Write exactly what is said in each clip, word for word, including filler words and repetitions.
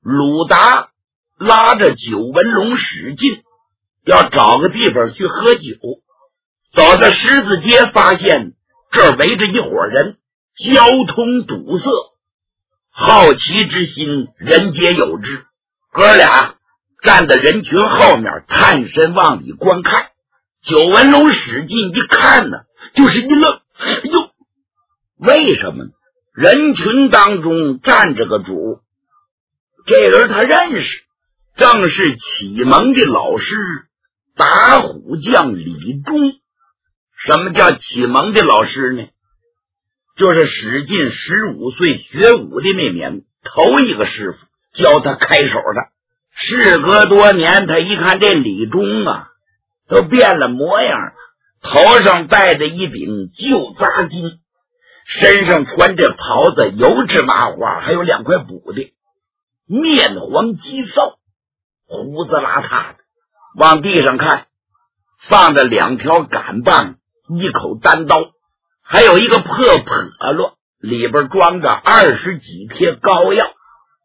鲁达拉着九文龙使劲要找个地方去喝酒，走到十字街，发现这儿围着一伙人，交通堵塞，好奇之心人皆有之。哥俩站在人群后面，探身往里观看。九文龙使劲一看呢，就是一愣，哎呦，为什么呢？人群当中站着个主，这人他认识，正是启蒙的老师打虎将李忠。什么叫启蒙的老师呢？就是史进十五岁学武的那年头一个师傅教他开手的。事隔多年，他一看这李忠啊都变了模样了，头上戴着一顶旧扎巾，身上穿着袍子油脂麻花，还有两块补的，面黄肌瘦，胡子邋遢的，往地上看放着两条杆棒，一口单刀，还有一个破笸箩，里边装着二十几贴膏药。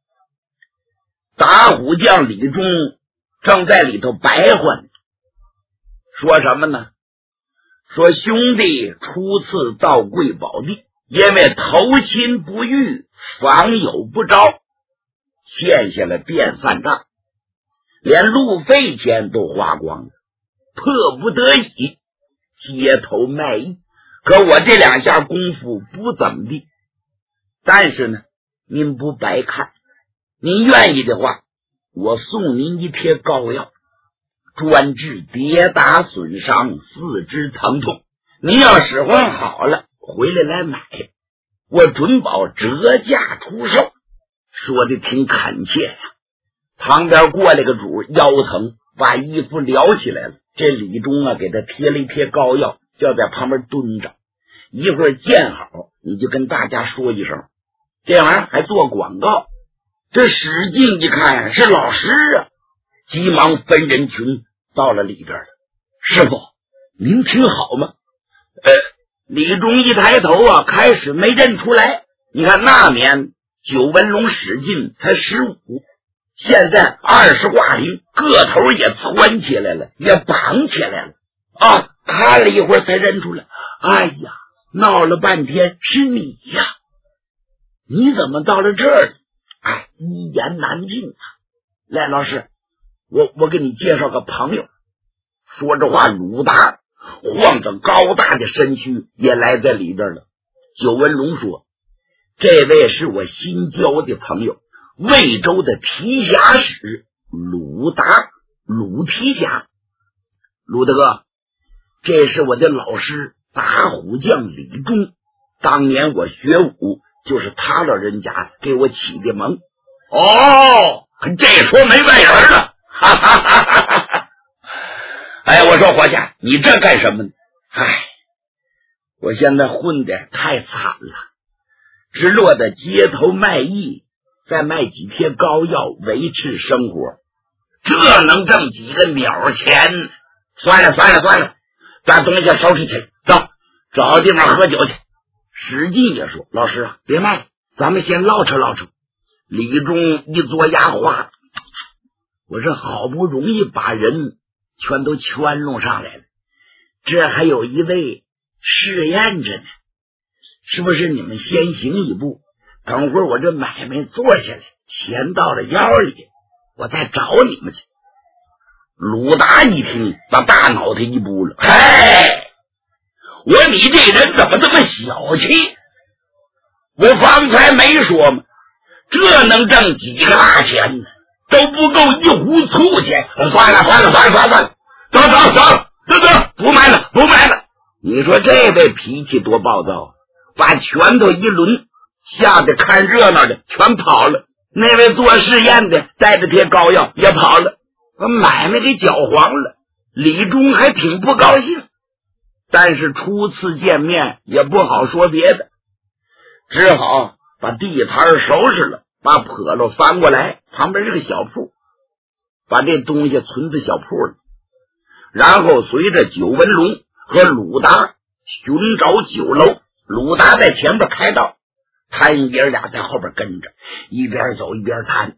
打虎将李忠正在里头白话，说什么呢？说兄弟初次到贵宝地，因为投亲不遇，访友不招，欠下了变散账，连路费钱都花光了，迫不得已街头卖艺。可我这两下功夫不怎么地，但是呢您不白看，您愿意的话，我送您一贴膏药，专治跌打损伤、四肢疼痛，您要使唤好了回来来买，我准保折价出售。说的挺恳切呀。旁边过来个主，腰疼，把衣服撩起来了。这李忠啊给他贴了一贴膏药，就在旁边蹲着，一会儿见好你就跟大家说一声，这玩意儿还做广告。这使劲一看是老师啊，急忙分人群到了里边了。师傅您听好吗？呃，李忠一抬头啊，开始没认出来。你看那年九文龙使劲才十五，现在二十挂零，个头也窜起来了，也绑起来了啊！看了一会儿才认出来，哎呀，闹了半天是你呀！你怎么到了这儿？哎，一言难尽啊！来，老师，我我给你介绍个朋友。说这话，鲁达晃着高大的身躯也来在里边了。九文龙说，这位是我新交的朋友，魏州的提辖使鲁达，鲁提辖。鲁大哥，这是我的老师打虎将李忠，当年我学武就是他老人家给我起的蒙。哦，这说没外人了，哈哈哈哈哈！哎，我说伙计，你这干什么呢？哎，我现在混得太惨了，只落在街头卖艺，再卖几贴膏药维持生活，这能挣几个鸟钱？算了算了算了，把东西收拾起来，走，找地方喝酒去。史进也说，老师啊，别卖，咱们先唠扯唠扯。李忠一嘬牙花，我这好不容易把人全都圈弄上来了，这还有一位试验着呢，是不是你们先行一步，等会儿我这买卖做下来，钱到了腰里，我再找你们去。鲁达一听，把大脑袋一拨了，嗨，我你这人怎么这么小气？我方才没说吗？这能挣几个大钱呢？都不够一壶醋钱。算了算了算了算了，走走走走走，不买了不买了。你说这位脾气多暴躁，把拳头一抡，吓得看热闹的全跑了。那位做试验的带着贴膏药也跑了，把买卖给搅黄了。李忠还挺不高兴，但是初次见面也不好说别的，只好把地摊收拾了，把笸箩翻过来，旁边是个小铺，把这东西存在小铺里，然后随着九文龙和鲁达寻找酒楼。鲁达在前边开道，摊爷俩在后边跟着，一边走一边谈。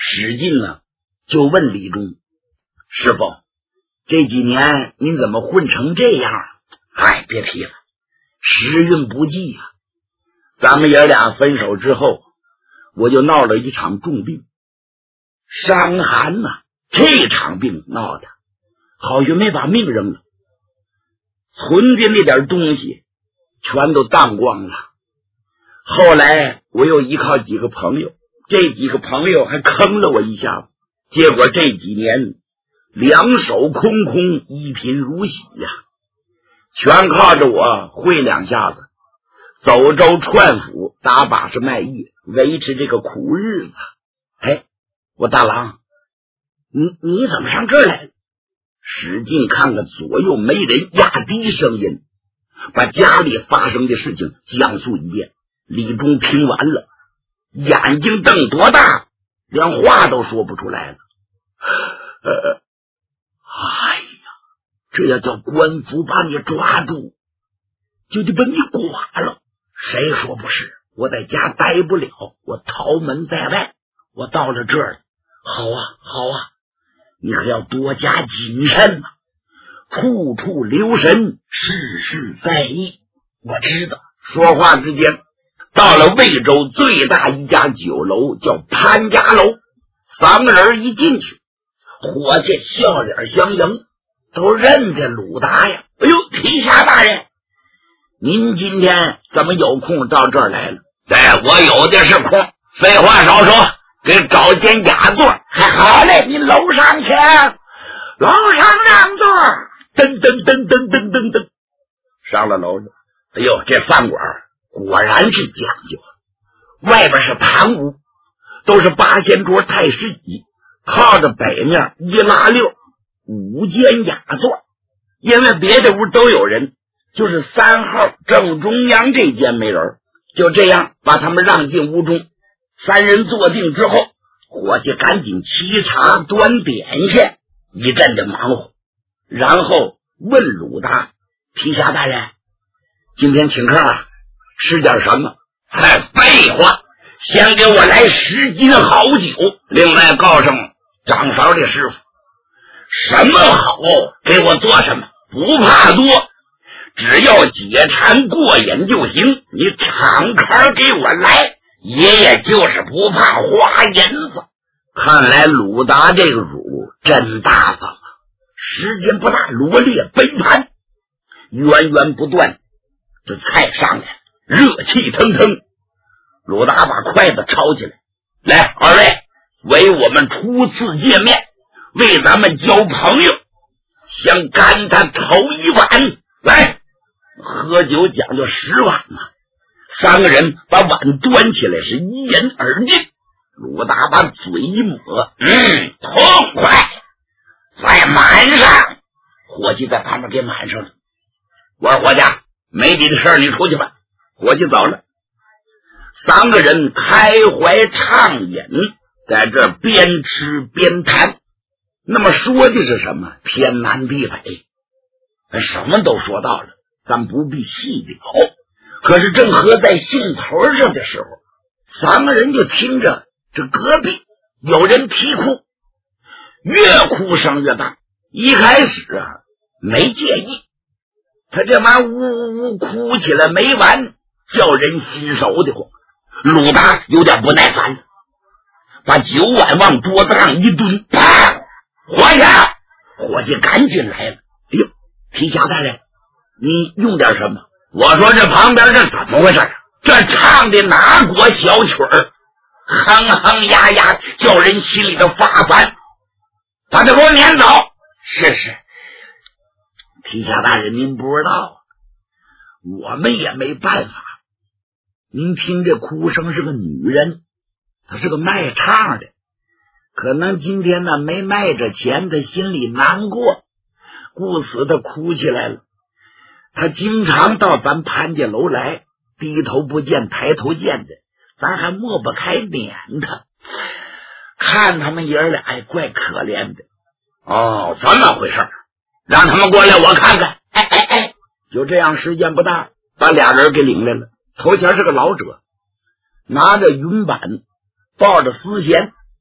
史进呢就问李忠：“师傅，这几年您怎么混成这样？”哎，别提了，时运不济呀、啊。咱们爷俩分手之后，我就闹了一场重病，伤寒呐、啊。这场病闹的，好像没把命扔了，存的那点东西全都荡光了。后来我又依靠几个朋友，这几个朋友还坑了我一下子，结果这几年两手空空，一贫如洗呀、啊，全靠着我会两下子，走州串府，打把式卖艺，维持这个苦日子。哎，我大郎，你你怎么上这儿来了？史进看看左右没人，压低声音把家里发生的事情讲述一遍。李忠听完了，眼睛瞪多大，连话都说不出来了。呃，哎呀，这要叫官府把你抓住，就得把你剐了。谁说不是？我在家待不了，我逃门在外，我到了这儿，好啊好啊，你可要多加谨慎啊，处处留神，事事在意。我知道。说话之间，到了魏州最大一家酒楼，叫潘家楼。三个人一进去，伙计笑脸相迎，都认得鲁达呀。哎呦，提辖大人，您今天怎么有空到这儿来了？对，我有的是空。废话少说，给找间雅座。还好嘞，你楼上请，楼上让座。噔噔噔噔噔噔噔，上了楼了。哎呦，这饭馆果然是讲究，外边是堂屋，都是八仙桌太师椅，靠着北面一拉六，五间雅座。因为别的屋都有人，就是三号正中央这间没人，就这样把他们让进屋中。三人坐定之后，伙计赶紧沏茶端点心，一阵的忙活，然后问鲁达：“提辖大人，今天请客啊，吃点什么？”哎，废话，先给我来十斤好酒，另外告上掌勺的师傅，什么好给我做什么，不怕多，只要解馋过瘾就行。你敞开给我来，爷爷就是不怕花银子。看来鲁达这个主真大方啊，时间不大，罗列杯盘，源源不断，这菜上来了，热气腾腾。鲁达把筷子抄起来，来，二位，为我们初次见面，为咱们交朋友，先干他头一碗。来，喝酒讲究十碗嘛。三个人把碗端起来，是一人而尽。鲁达把嘴一抹，嗯，痛快，再满上。伙计在旁边给满上了。我说伙计，没你的事儿，你出去吧。伙计走了。三个人开怀畅饮，在这边吃边谈。那么说的是什么？天南地北，什么都说到了，咱不必细聊。可是正喝在兴头上的时候，三个人就听着这隔壁有人啼哭，越哭声越大。一开始啊没介意，他这玩意呜呜呜哭起来没完，叫人心熟的慌。鲁达有点不耐烦了，把酒碗往桌子上一蹲，啪！伙计，伙计赶紧来了。哎呦，提辖大人，你用点什么？我说这旁边这怎么回事？这唱的哪国小曲儿？哼哼呀呀，叫人心里头发烦。把他给我撵走。是是，提辖大人，您不知道，我们也没办法。您听这哭声是个女人，她是个卖唱的，可能今天呢没卖着钱，她心里难过，故此她哭起来了。她经常到咱潘家楼来，低头不见抬头见的，咱还抹不开撵她。看他们爷儿俩也怪可怜的。哦，这么回事，让他们过来我看看。哎哎哎，就这样，时间不大，把俩人给领来了。头前是个老者，拿着云板，抱着丝弦，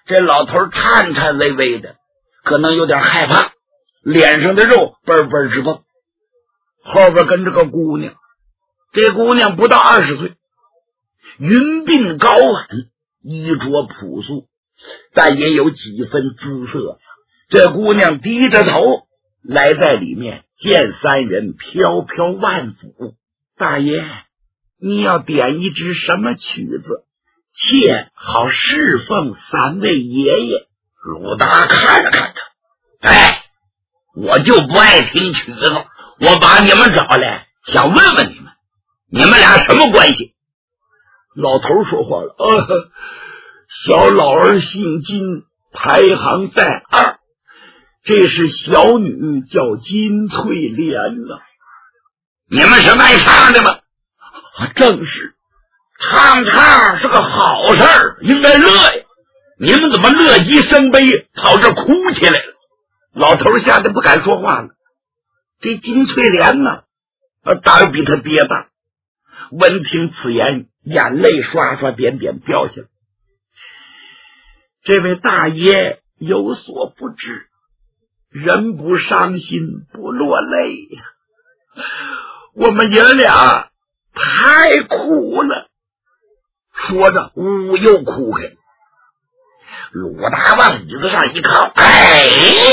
这老头颤颤巍巍的，可能有点害怕，脸上的肉嘣嘣直蹦。后边跟着个姑娘，这姑娘不到二十岁，云鬓高挽，衣着朴素，但也有几分姿色。这姑娘低着头来在里面，见三人飘飘万府。大爷，你要点一支什么曲子，妾好侍奉三位爷爷。鲁达看了看他，哎，我就不爱听曲子，我把你们找来想问问你们，你们俩什么关系？老头说话了，呃，小老儿姓金，排行在二，这是小女叫金翠莲呢、啊。你们是卖唱的吗？啊，正是，唱唱是个好事儿，应该乐呀。你们怎么乐极生悲，跑这哭起来了？老头吓得不敢说话了。这金翠莲呢，胆儿比他爹大。闻听此言，眼泪刷刷点点掉下来。这位大爷有所不知，人不伤心不落泪呀。我们爷俩太苦了。说着呜又哭开。鲁达往椅子上一靠，哎，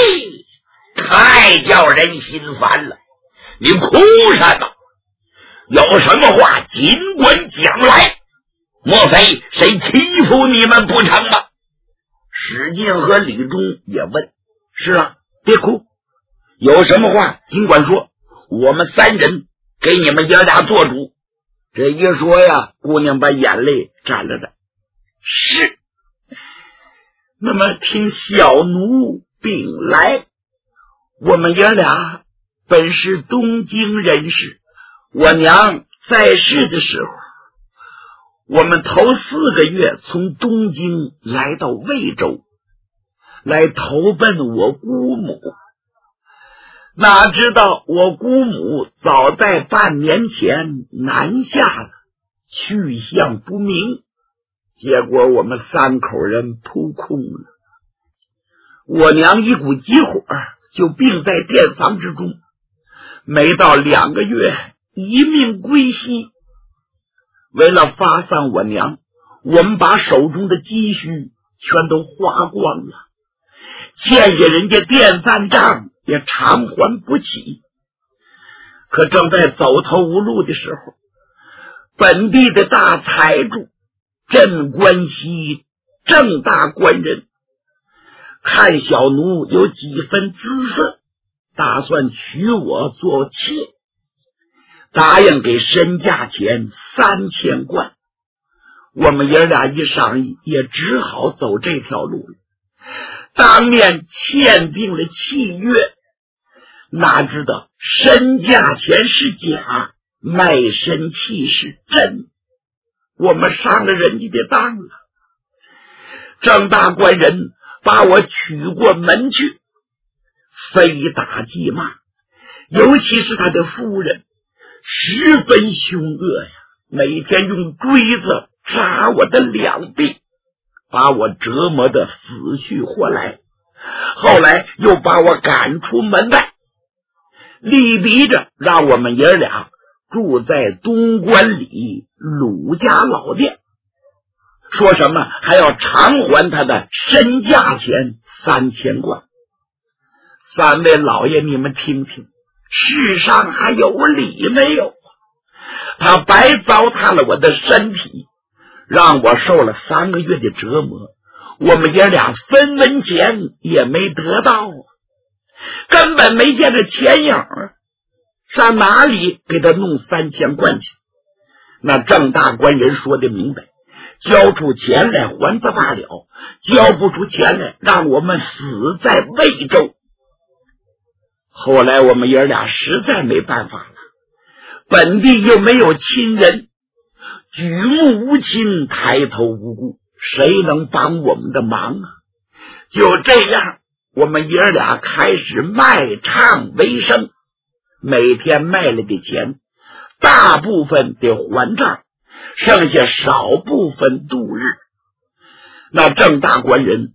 太叫人心烦了。你哭什么？有什么话尽管讲来，莫非谁欺负你们不成吗？史进和李忠也问，是啊，别哭，有什么话尽管说，我们三人给你们爷俩做主。这一说呀，姑娘把眼泪沾了沾。是，那么听小奴禀来，我们爷俩本是东京人士，我娘在世的时候，我们头四个月从东京来到魏州，来投奔我姑母。哪知道我姑母早在半年前南下了，去向不明，结果我们三口人扑空了。我娘一股急火就病在店房之中，没到两个月一命归西。为了发丧我娘，我们把手中的积蓄全都花光了，欠下人家店饭账也偿还不起。可正在走投无路的时候，本地的大财主镇关西郑大官人看小奴有几分姿色，打算娶我做妾，答应给身价钱三千贯。我们爷俩一商议，也只好走这条路了。当面签订了契约，哪知道身价钱是假，卖身契是真，我们上了人家的当了。郑大官人把我娶过门去，非打即骂，尤其是他的夫人十分凶恶呀，每天用锥子扎我的两臂，把我折磨得死去活来。后来又把我赶出门外，力逼着让我们爷俩住在东关里鲁家老店，说什么还要偿还他的身价钱三千贯。三位老爷，你们听听，世上还有理没有？他白糟蹋了我的身体，让我受了三个月的折磨，我们爷俩分文钱也没得到，根本没见着钱影儿，上哪里给他弄三千贯去？那郑大官人说的明白，交出钱来还则罢了，交不出钱来让我们死在魏州。后来我们爷俩实在没办法了，本地又没有亲人，举目无亲，抬头无顾，谁能帮我们的忙啊？就这样，我们爷俩开始卖唱为生，每天卖了的钱大部分得还账，剩下少部分度日。那郑大官人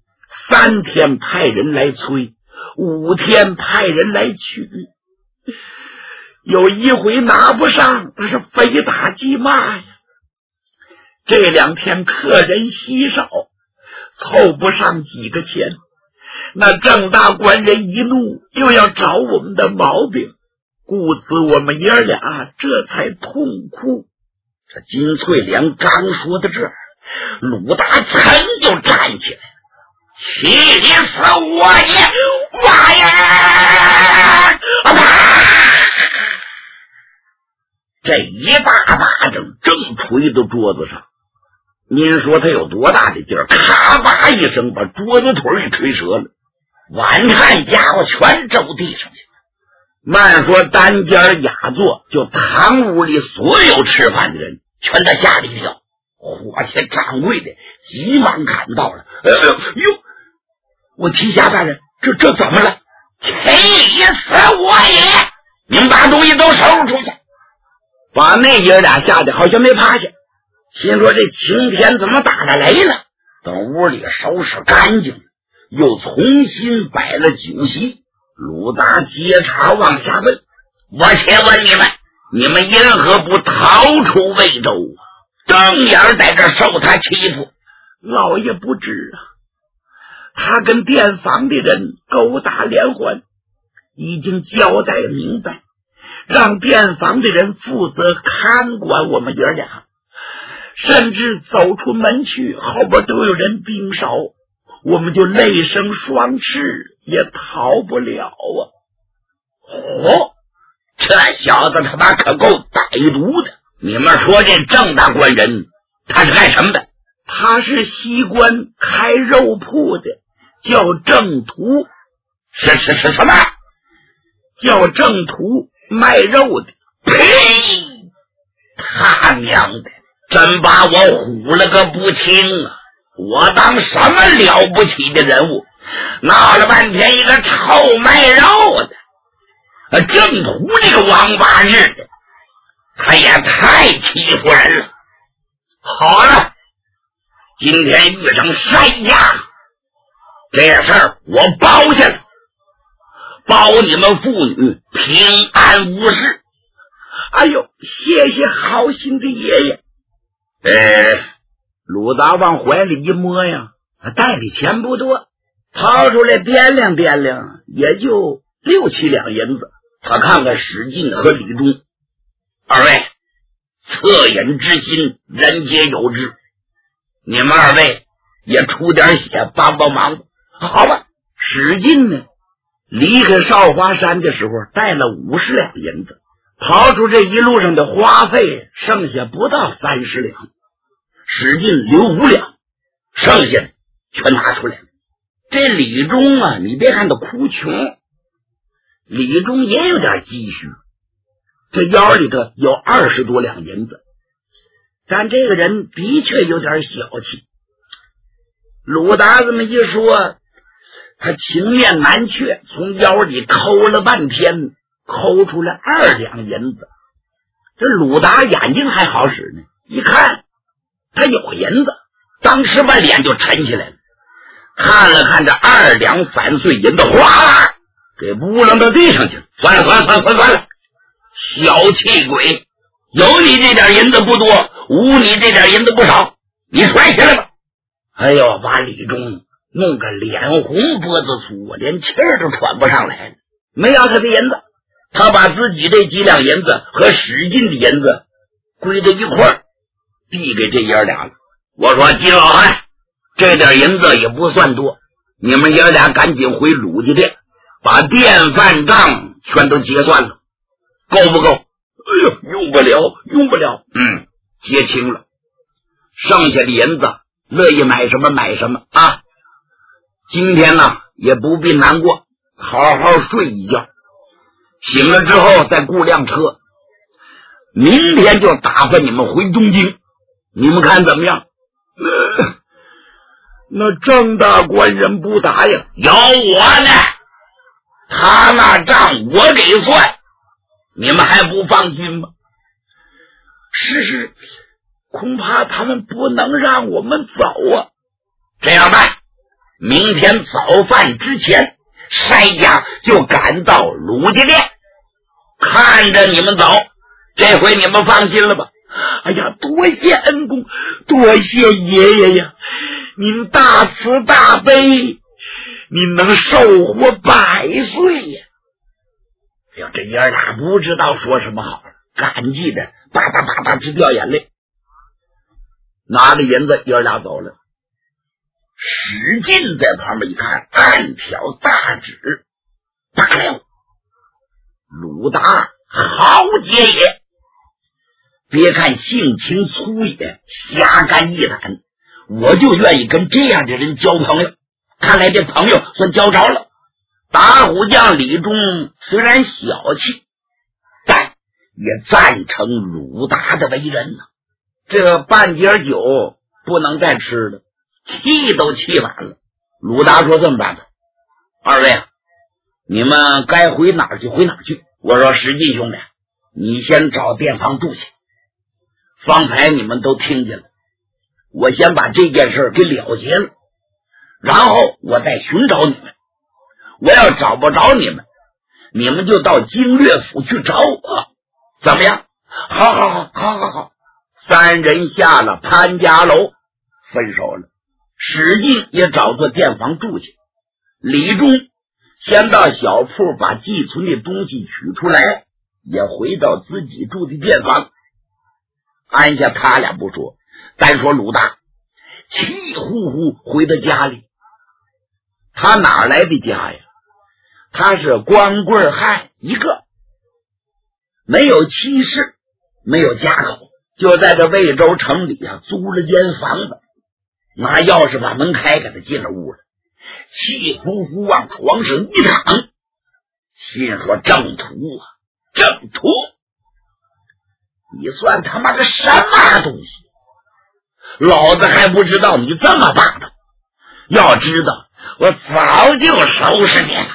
三天派人来催，五天派人来取，有一回拿不上，那是非打即骂呀。这两天客人稀少，凑不上几个钱，那郑大官人一怒，又要找我们的毛病，故此我们爷俩这才痛哭。这金翠莲刚说到这儿，鲁达噌就站起来，气死我也！妈呀！啊！这一大巴掌正捶到桌子上，您说他有多大的劲儿？咔吧一声把桌子腿给捶折了，晚餐家伙全周地上去。慢说单间雅座，就堂屋里所有吃饭的人全都吓了一跳。伙计掌柜的急忙赶到了，呃哟，我提辖大人，这这怎么了？气死我也！你们把东西都收拾出去。把那爷俩吓得好像没趴下，心说这晴天怎么打着雷了？等屋里收拾干净，又重新摆了酒席。鲁达接茬往下问：我且问你们，你们因何不逃出魏州啊？正眼在这受他欺负？老爷不知啊，他跟店房的人勾打连环，已经交代明白，让店房的人负责看管我们爷俩，甚至走出门去，后边都有人盯梢，我们就泪生双翅，也逃不了啊！哦，这小子他妈可够歹毒的！你们说这郑大官人他是干什么的？他是西关开肉铺的，叫郑屠。是是是什么？叫郑屠，卖肉的。呸！他娘的，真把我唬了个不轻啊！我当什么了不起的人物，闹了半天一个臭卖肉的，郑屠这个王八日的，他也太欺负人了。好了，今天遇上山家，这事儿我包下了，保你们父女平安无事。哎呦，谢谢好心的爷爷。呃，鲁达往怀里一摸呀，袋里钱不多，掏出来掂量掂量，也就六七两银子。他看看史进和李忠，二位恻隐之心人皆有之，你们二位也出点血帮帮忙吧。好吧。史进呢，离开少华山的时候带了五十两银子，刨出这一路上的花费，剩下不到三十两。史进留五两，剩下的全拿出来了。这李忠啊，你别看他哭穷，李忠也有点积蓄，这腰里头有二十多两银子，但这个人的确有点小气。鲁达这么一说，他情面难却，从腰里抠了半天，抠出来二两银子。这鲁达眼睛还好使呢，一看他有银子，当时把脸就沉起来了，看了看这二两散碎银子，哗啦给扑棱到地上去了。算了算了算了算了算了，小气鬼，有你这点银子不多，无你这点银子不少，你甩起来吧。哎呦，把李忠弄个脸红脖子粗，连气儿都喘不上来了。没要他的银子，他把自己这几两银子和史进的银子归在一块儿，递给这爷俩了。我说金老汉，这点银子也不算多，你们爷俩赶紧回鲁家店，把店饭账全都结算了，够不够？哎呦，用不了用不了。嗯，结清了，剩下的银子乐意买什么买什么啊。今天呢也不必难过，好好睡一觉，醒了之后再雇辆车，明天就打发你们回东京，你们看怎么样？呃、那郑大官人不答应，有我呢，他那账我给算，你们还不放心吗？是是，恐怕他们不能让我们走啊。这样办， 明天早饭之前，筛家就赶到鲁家店，看着你们走。这回你们放心了吧？哎呀，多谢恩公，多谢爷爷呀！您大慈大悲，您能寿活百岁呀！哎呀，这爷儿俩不知道说什么好了，感激的吧嗒吧嗒直掉眼泪。拿着银子，爷儿俩走了。史进在旁边一看，暗挑大指，大了，鲁达豪杰也！别看性情粗野，侠肝义胆，我就愿意跟这样的人交朋友。看来这朋友算交着了。打虎将李忠虽然小气，但也赞成鲁达的为人呢。这半截酒不能再吃了，气都气完了。鲁达说：“这么办吧，二位啊，你们该回哪儿去回哪儿去。我说史进兄弟，你先找店房住去。方才你们都听见了，我先把这件事给了结了，然后我再寻找你们。我要找不着你们，你们就到经略府去找我，怎么样？好好好好好好。”三人下了潘家楼，分手了。史进也找个店房住去。李忠先到小铺把寄存的东西取出来，也回到自己住的店房。按下他俩不说，单说鲁大气呼呼回到家里。他哪来的家呀？他是光棍汉一个，没有妻室，没有家口，就在这魏州城里啊租了间房子，拿钥匙把门开，给他进了屋了，气呼呼往床上一躺，心说正途啊正途，你算他妈个什么东西？老子还不知道你这么霸道，要知道我早就收拾你了。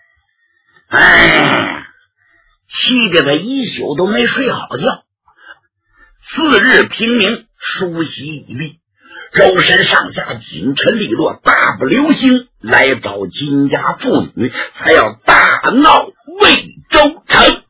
哎，气得他一宿都没睡好觉。次日平明，梳洗已毕，周身上下锦尘利落，大步流星来找金家妇女，才要大闹魏州城。